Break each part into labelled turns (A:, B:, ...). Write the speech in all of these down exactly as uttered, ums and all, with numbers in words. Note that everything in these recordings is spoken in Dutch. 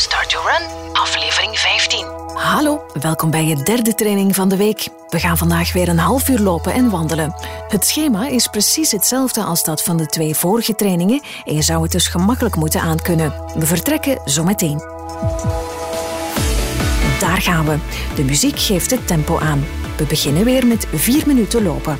A: Start Your Run, aflevering vijftien.
B: Hallo, welkom bij je derde training van de week. We gaan vandaag weer een half uur lopen en wandelen. Het schema is precies hetzelfde als dat van de twee vorige trainingen en je zou het dus gemakkelijk moeten aankunnen. We vertrekken zometeen. Daar gaan we. De muziek geeft het tempo aan. We beginnen weer met vier minuten lopen.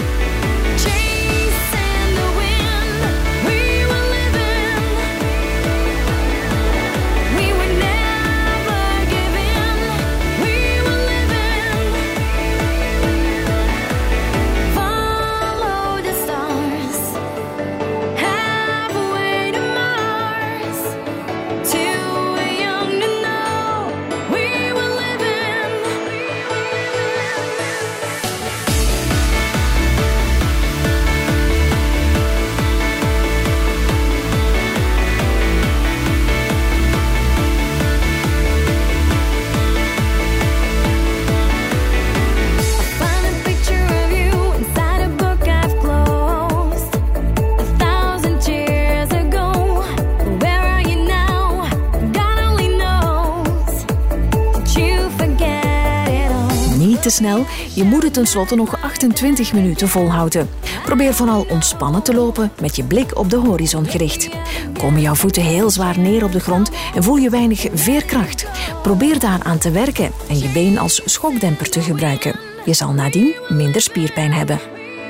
B: Te snel, je moet het tenslotte nog achtentwintig minuten volhouden. Probeer vooral ontspannen te lopen met je blik op de horizon gericht. Komen jouw voeten heel zwaar neer op de grond en voel je weinig veerkracht? Probeer daar aan te werken en je been als schokdemper te gebruiken. Je zal nadien minder spierpijn hebben.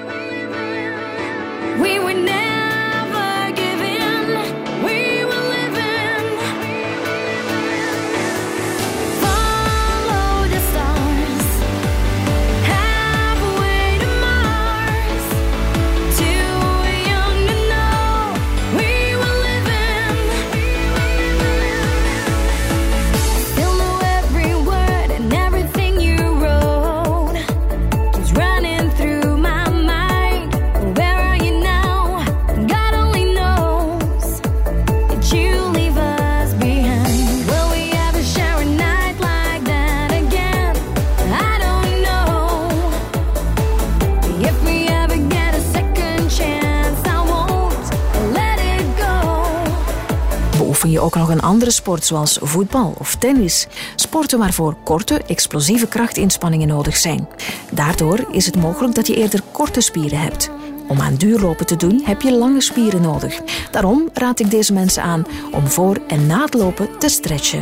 B: Beoefen je ook nog een andere sport zoals voetbal of tennis? Sporten waarvoor korte, explosieve krachtinspanningen nodig zijn. Daardoor is het mogelijk dat je eerder korte spieren hebt. Om aan duurlopen te doen heb je lange spieren nodig. Daarom raad ik deze mensen aan om voor en na het lopen te stretchen.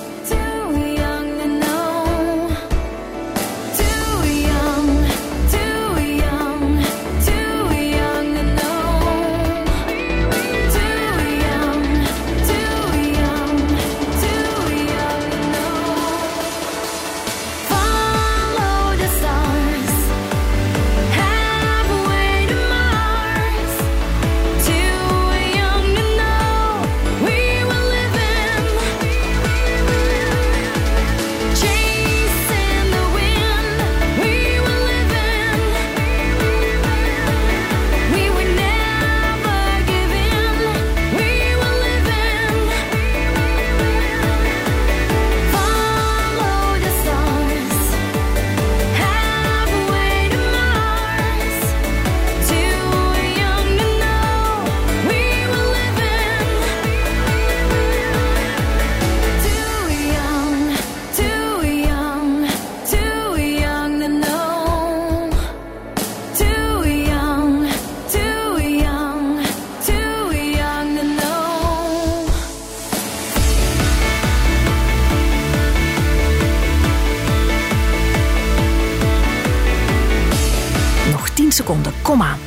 B: tien seconden, kom aan.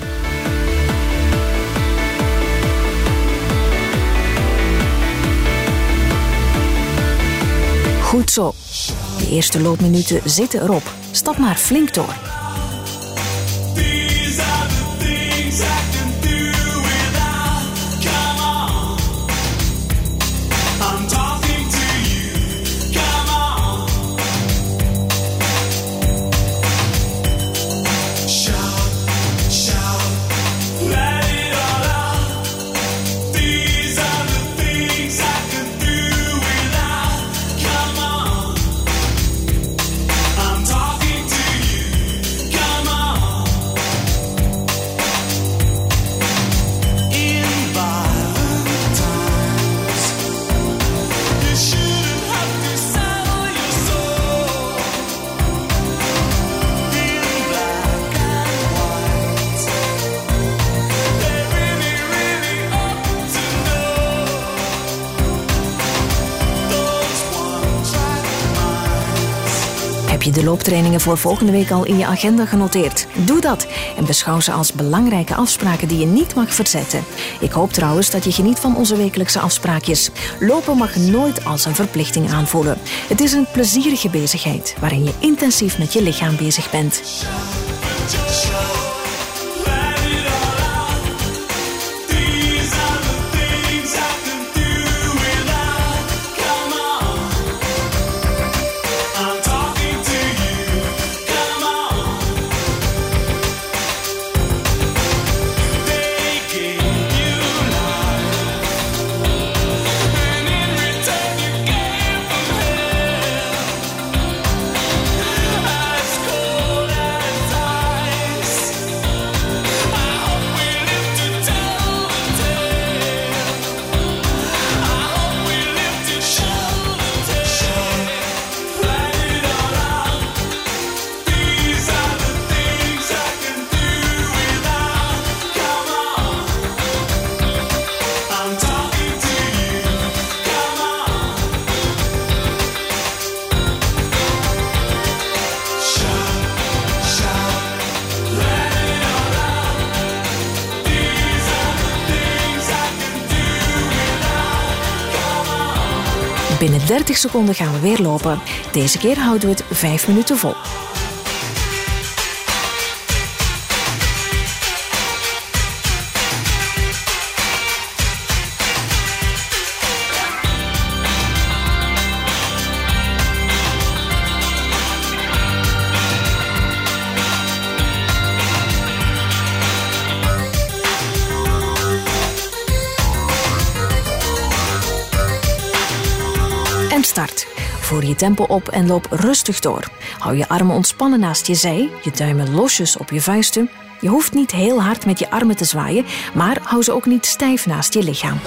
B: Goed zo. De eerste loopminuten zitten erop. Stap maar flink door. Heb je de looptrainingen voor volgende week al in je agenda genoteerd? Doe dat en beschouw ze als belangrijke afspraken die je niet mag verzetten. Ik hoop trouwens dat je geniet van onze wekelijkse afspraakjes. Lopen mag nooit als een verplichting aanvoelen. Het is een plezierige bezigheid waarin je intensief met je lichaam bezig bent. Binnen dertig seconden gaan we weer lopen. Deze keer houden we het vijf minuten vol. En start. Voer je tempo op en loop rustig door. Hou je armen ontspannen naast je zij, je duimen losjes op je vuisten. Je hoeft niet heel hard met je armen te zwaaien, maar hou ze ook niet stijf naast je lichaam.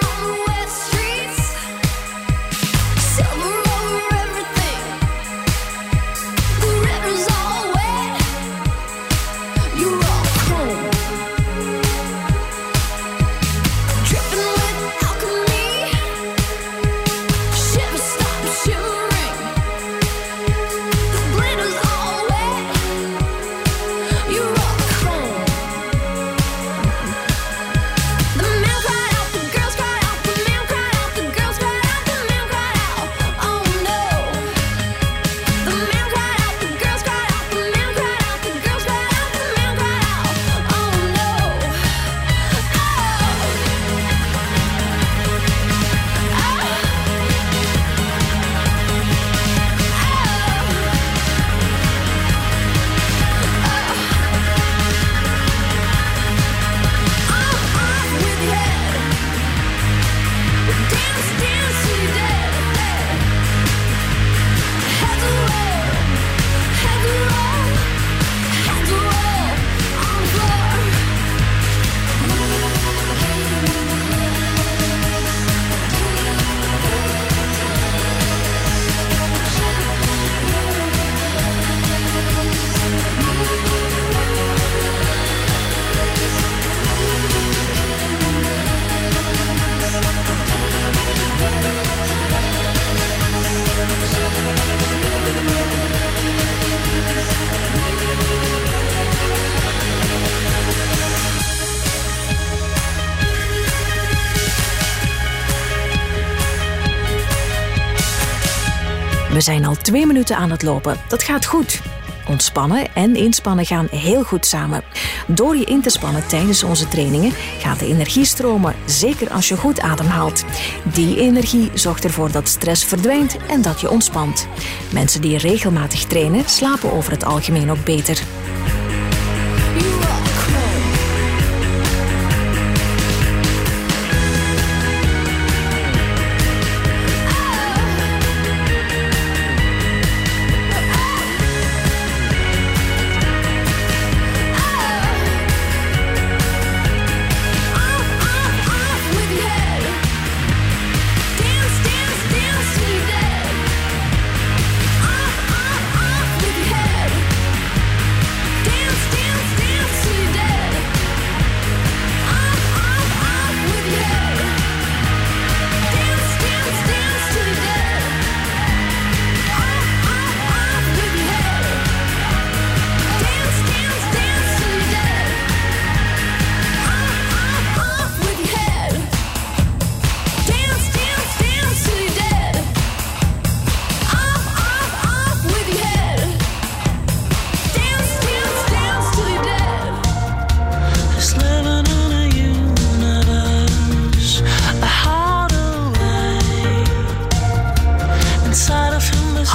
B: We zijn al twee minuten aan het lopen. Dat gaat goed. Ontspannen en inspannen gaan heel goed samen. Door je in te spannen tijdens onze trainingen gaat de energie stromen, zeker als je goed ademhaalt. Die energie zorgt ervoor dat stress verdwijnt en dat je ontspant. Mensen die regelmatig trainen, slapen over het algemeen ook beter.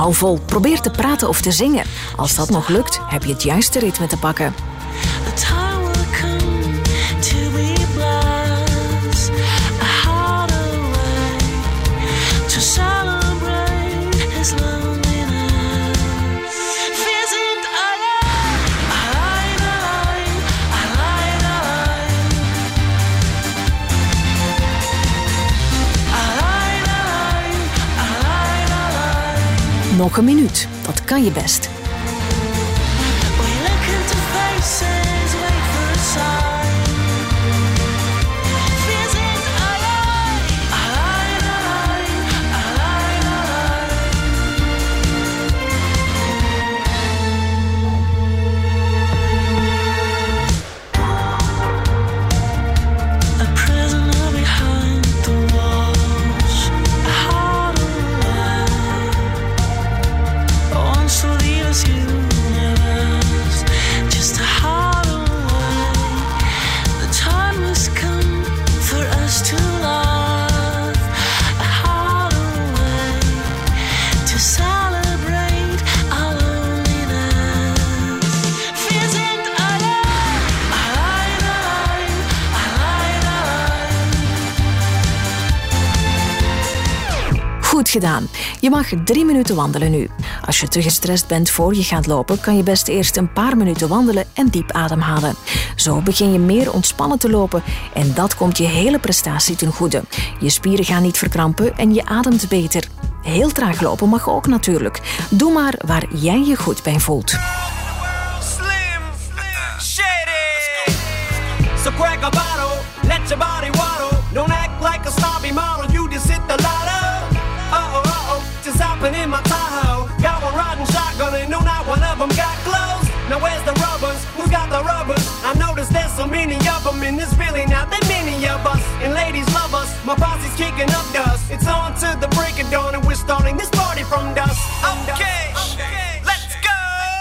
B: Hou vol, probeer te praten of te zingen. Als dat nog lukt, heb je het juiste ritme te pakken. Nog een minuut, dat kan je best. Goed gedaan. Je mag drie minuten wandelen nu. Als je te gestrest bent voor je gaat lopen, kan je best eerst een paar minuten wandelen en diep ademhalen. Zo begin je meer ontspannen te lopen en dat komt je hele prestatie ten goede. Je spieren gaan niet verkrampen en je ademt beter. Heel traag lopen mag ook natuurlijk. Doe maar waar jij je goed bij voelt.
C: So crack a bottle, let your body waddle. Don't act like a snobby model, you just hit the lotto. Uh-oh, uh-oh, just hopping in my Tahoe. Got one riding shotgun and no, not one of them got clothes. Now where's the rubbers? Who's got the rubbers? I noticed there's so many of them and there's really not that many of us. And ladies love us, my posse's kicking up dust. It's on to the break of dawn and we're starting this party from dusk. Okay, okay, let's go.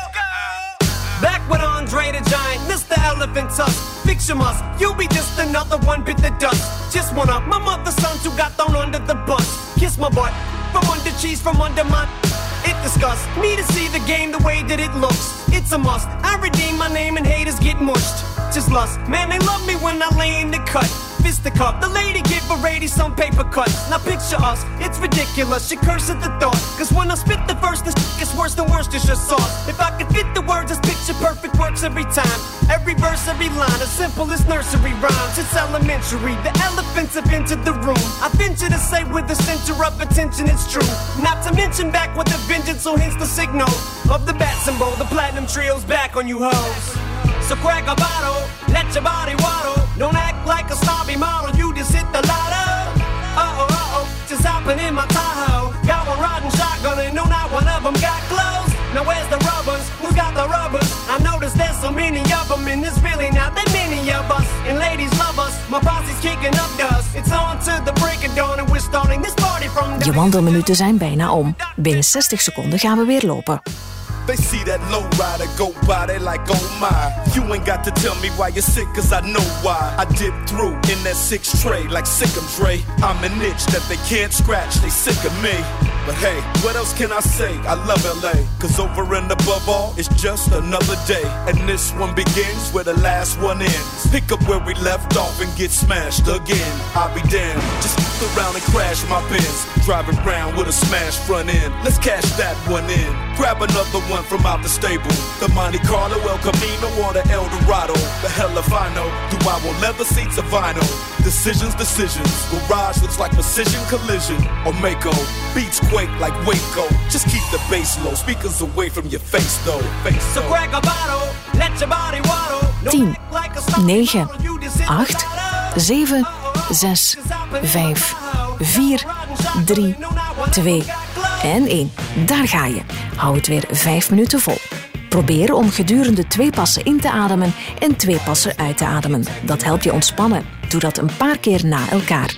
C: Back with Andre the Giant, Mister Elephant Tusk. Fix your must, you'll be just another one bit the dust. Just one of my mother's sons who got thrown under the bus. Kiss my butt, from under cheese, from under my... It disgusts me to see the game the way that it looks. It's a must, I redeem my name and haters get mushed. Just lust, man they love me when I lay in the cut. Fist the cup, the lady give a lady some paper cuts. Now picture us, it's ridiculous, you curse at the thought. Cause when I spit the verse, this gets worse than worse, it's just sauce. If I could fit the words, this picture perfect works every time. Every verse, every line, as simple as nursery rhymes. It's elementary, the elephants have entered the room. I venture to say with the center of attention it's true. Not to mention back with a vengeance, so hence the signal of the bat symbol. The platinum trio's back on you hoes. So crack a bottle, let your body waddle. Don't act like a snobby model, you just hit the lotto. Uh-oh, uh-oh, just hopping in my Tahoe. Got one riding shotgun and no, not one of them got clothes. Now where's the rubbers? Who's got the rubbers? I noticed there's so many of them and there's really not that many of us. And ladies love us, my posse's kicking up dust. It's on to the break of dawn and we're starting this party from the...
B: Je wandelminuten zijn bijna om. Binnen zestig seconden gaan we weer lopen.
D: They see that low rider go by, they like, oh my. You ain't got to tell me why you're sick, cause I know why. I dip through in that six tray like Sick'em Dre. I'm an itch that they can't scratch, they sick of me. But hey, what else can I say? I love L A, cause over and above all, it's just another day. And this one begins where the last one ends. Pick up where we left off and get smashed again. I'll be damned, just f*** around and crash my Benz. Driving around with a smashed front end. Let's cash that one in. Grab another one from out the stable. The Monte Carlo, El Camino, or the El Dorado. The hell if I know, do I want leather seats or vinyl? Decisions, decisions. Garage looks like precision collision. Or Mako, beats quake like Waco. Just keep the bass low, speakers away from your face though. Face
C: so crack a bottle, let your body waddle.
B: tien, negen, acht, zeven, zes, vijf, vier, drie, twee en één. Daar ga je. Hou het weer vijf minuten vol. Probeer om gedurende twee passen in te ademen en twee passen uit te ademen. Dat helpt je ontspannen. Doe dat een paar keer na elkaar.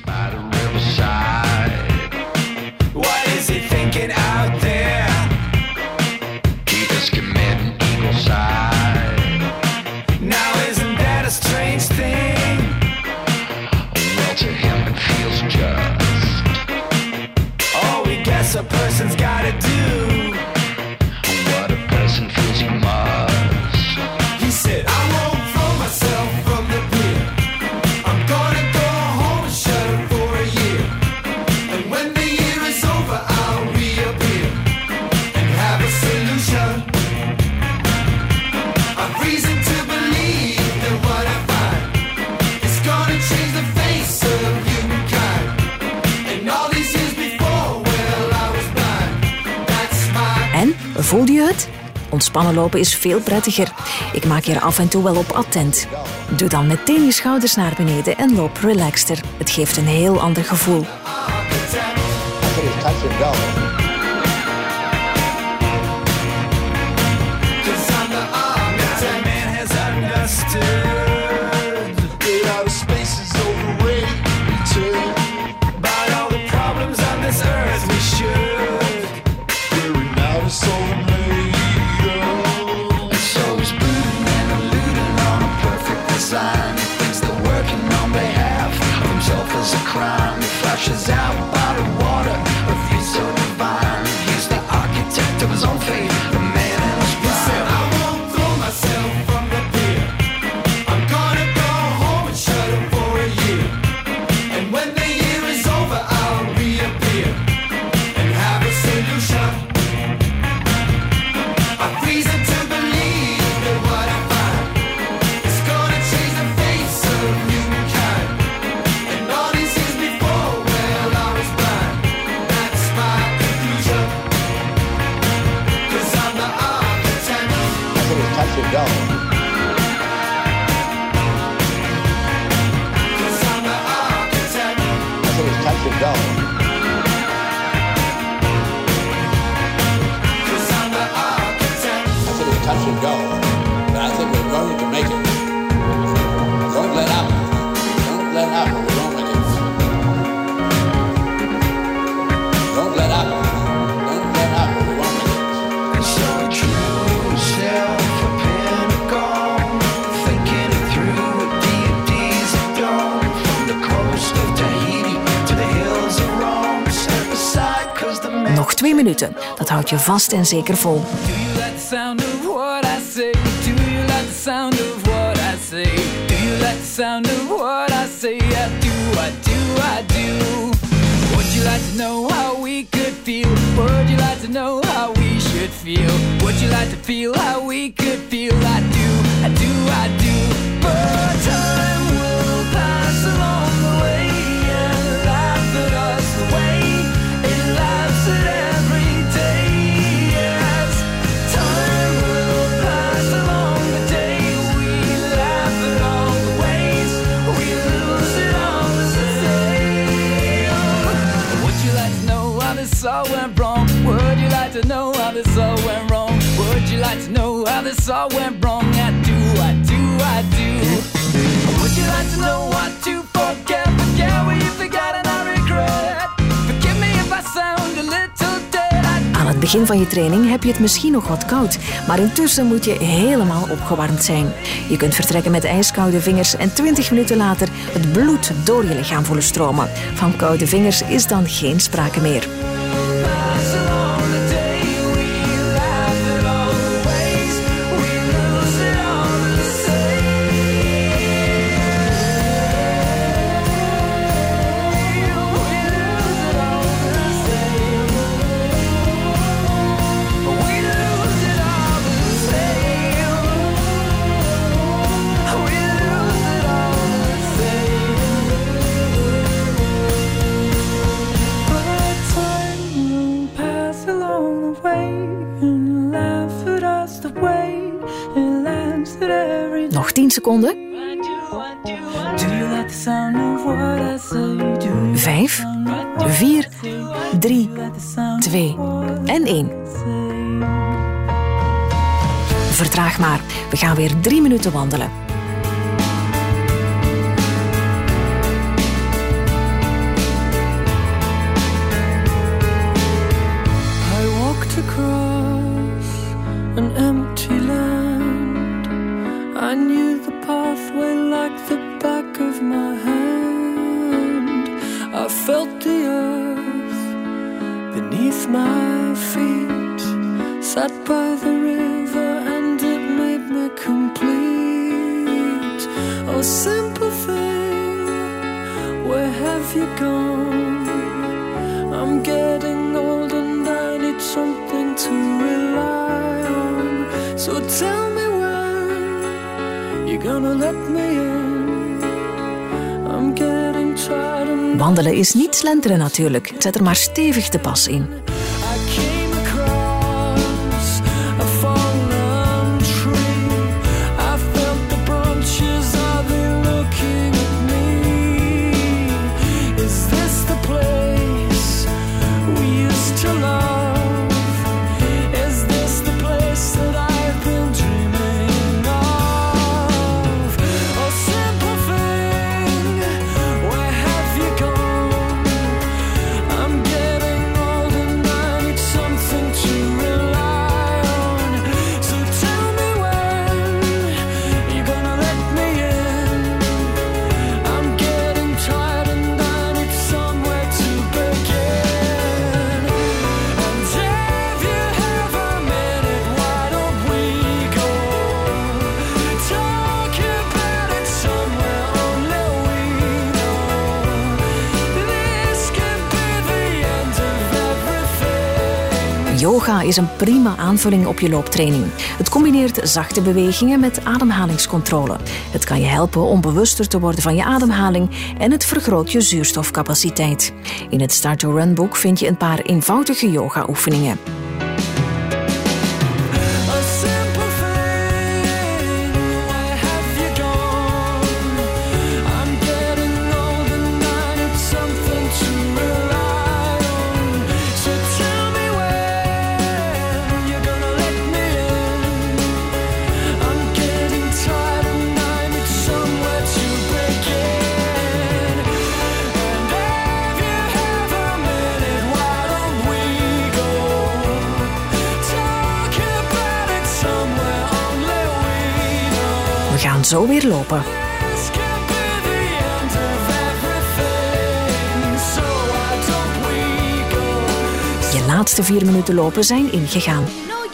E: What is he thinking out there? He is committing evil side. Now isn't that a strange thing? Well, to him it feels just. Oh, we guess a person's gotta do
B: Voelde je het? Ontspannen lopen is veel prettiger. Ik maak je er af en toe wel op attent. Doe dan meteen je schouders naar beneden en loop relaxter. Het geeft een heel ander gevoel.
E: Flashes out by the water, a view so divine. He's the architect of his own fate, the man in his pride. He said, I won't throw myself from the pier. I'm gonna go home and shut up for a year. And when the year is over, I'll reappear and have a solution. I reason to believe that what I find is gonna change the face of humankind. And all these years before,
F: touch and go.
E: Cause I'm the architect.
F: I said it's touch and go.
E: Cause I'm the architect.
F: I said it's touch and go. But I think we're going to make it. Don't let up. Don't let up or we won't make it. Don't let up. Don't let up or we won't make it.
E: And so I drew myself.
B: Nog twee minuten, dat houdt je vast en zeker vol.
G: Do you like the sound of what I say? Do you like the sound of what I say? Do you like the sound of what I say? I do, I do, I do. Would you like to know how we could feel? Would you like to know how we should feel? Would you like to feel how we could feel? I do, I do, I do. But time will pass along the way and laugh at us the way it laughs at every day. Yes, time will pass along the day we laugh at all the ways we lose it all the same. Would you like to know how this all went wrong? Would you like to know how this all went wrong? Would you like to know how this all went wrong? I do, I do, I do. Would you like to know what to forget? Forget what you forgot and I regret. Forgive me if I sound a little dead.
B: Aan het begin van je training heb je het misschien nog wat koud, maar intussen moet je helemaal opgewarmd zijn. Je kunt vertrekken met ijskoude vingers en twintig minuten later het bloed door je lichaam voelen stromen. Van koude vingers is dan geen sprake meer. Nog tien seconden. Vijf, vier, drie, twee en één. Vertraag maar. We gaan weer drie minuten wandelen.
H: I walked across an empty land. I knew the pathway like the back of my hand. I felt the earth beneath my feet. Sat by the river and it made me complete. Oh, simple thing, where have you gone? I'm getting old and I need something to rely on. So tell me when you're gonna let me in. I'm getting tired and...
B: Wandelen is niet slenteren natuurlijk. Zet er maar stevig de pas in.
H: I came across
B: Yoga is een prima aanvulling op je looptraining. Het combineert zachte bewegingen met ademhalingscontrole. Het kan je helpen om bewuster te worden van je ademhaling en het vergroot je zuurstofcapaciteit. In het Start to Run boek vind je een paar eenvoudige yoga-oefeningen. We gaan zo weer lopen. Je laatste vier minuten lopen zijn ingegaan.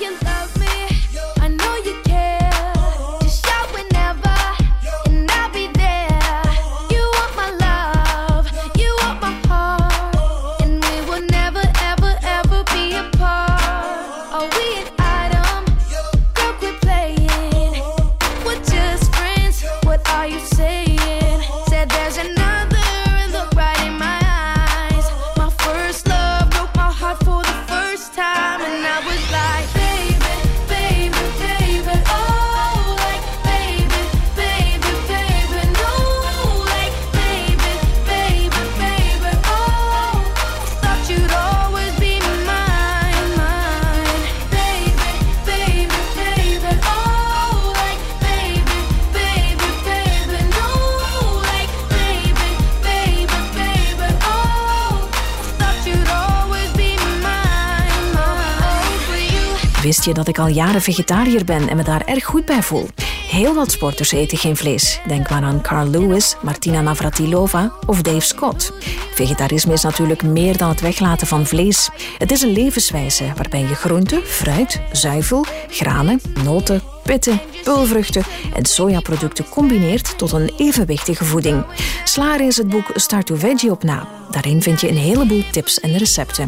B: Wist je dat ik al jaren vegetariër ben en me daar erg goed bij voel? Heel wat sporters eten geen vlees. Denk maar aan Carl Lewis, Martina Navratilova of Dave Scott. Vegetarisme is natuurlijk meer dan het weglaten van vlees. Het is een levenswijze waarbij je groenten, fruit, zuivel, granen, noten, pitten, peulvruchten en sojaproducten combineert tot een evenwichtige voeding. Sla er eens het boek Start to Veggie op na. Daarin vind je een heleboel tips en recepten.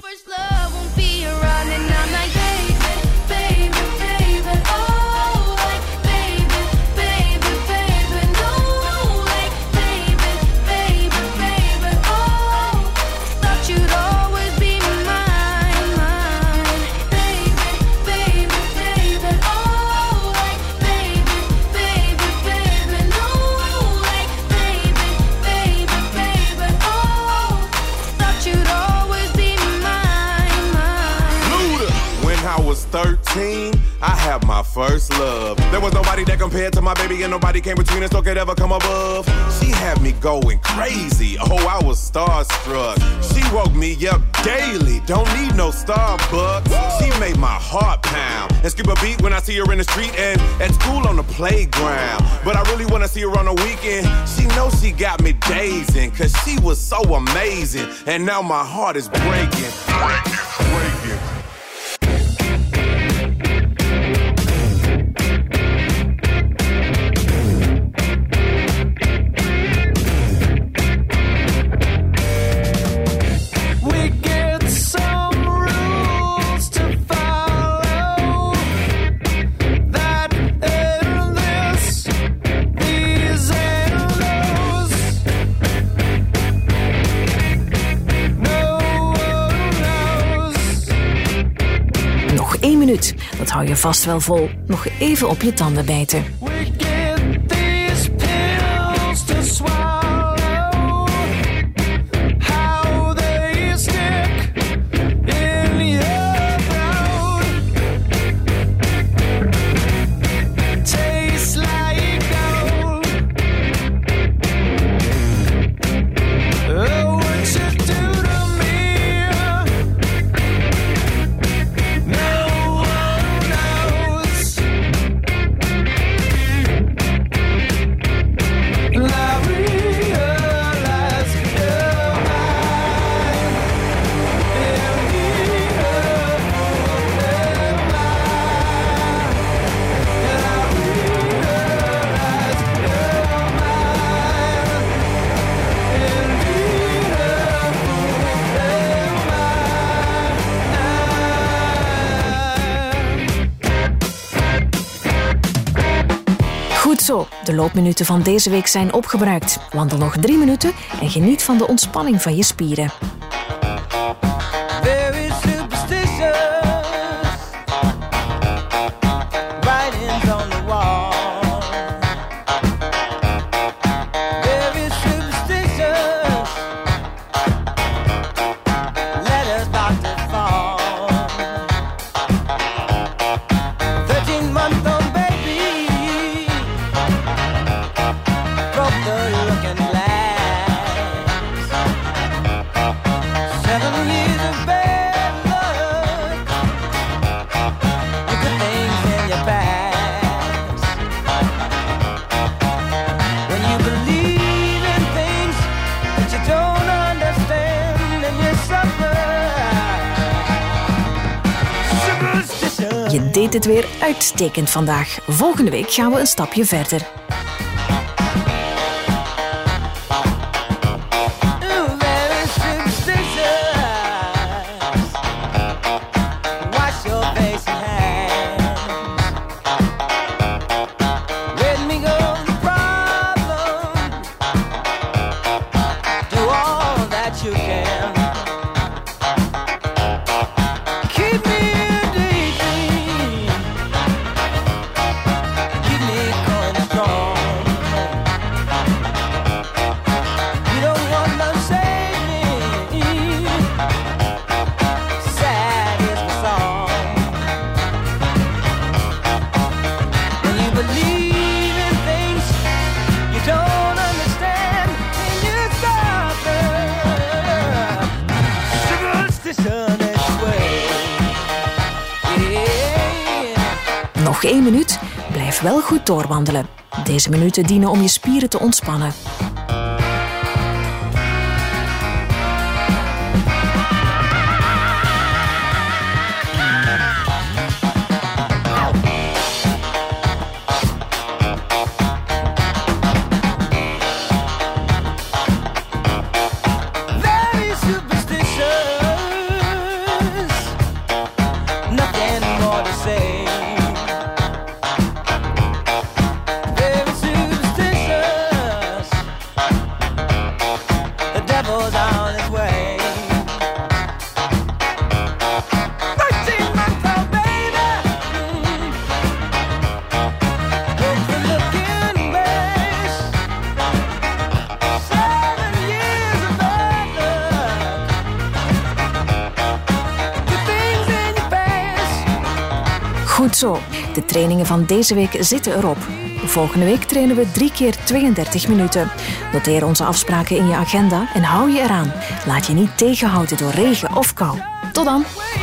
I: thirteen, I had my first love. There was nobody that compared to my baby, and nobody came between us, so could ever come above. She had me going crazy, oh, I was starstruck. She woke me up daily, don't need no Starbucks. She made my heart pound and skip a beat when I see her in the street and at school on the playground. But I really wanna see her on the weekend. She knows she got me dazing, cause she was so amazing. And now my heart is breaking, breaking, breaking.
B: Eén minuut, dat hou je vast wel vol. Nog even op je tanden bijten. Goed zo, de loopminuten van deze week zijn opgebruikt. Wandel nog drie minuten en geniet van de ontspanning van je spieren.
C: Very superstitious. Writings on the wall. Very superstitious. Letters about to fall. Thirteen month old baby broke the looking glass. Seven years of bad luck. Look at things in your past. When you believe in things that you don't understand and you suffer. Superstition.
B: Je deed het weer uitstekend vandaag. Volgende week gaan we een stapje verder.
C: Ooh, very superstitious. Wash your face and hands. Let me go the problem. Do all that you can. Keep me in daydream. Keep me going strong. You don't want to save me. Sad is the song. When you believe in things you don't understand, and you suffer. Superstition is way. Yeah.
B: Nog één minuut. Blijf wel goed doorwandelen. Deze minuten dienen om je spieren te ontspannen.
C: Very superstitious. Nothing more to say. Very superstitious. The devil's on his way. Thirteen month old baby. Broke the looking glass. Seven years of bad luck. Good things in your past.
B: Goed zo. De trainingen van deze week zitten erop. Volgende week trainen we drie keer tweeëndertig minuten. Noteer onze afspraken in je agenda en hou je eraan. Laat je niet tegenhouden door regen of kou. Tot dan!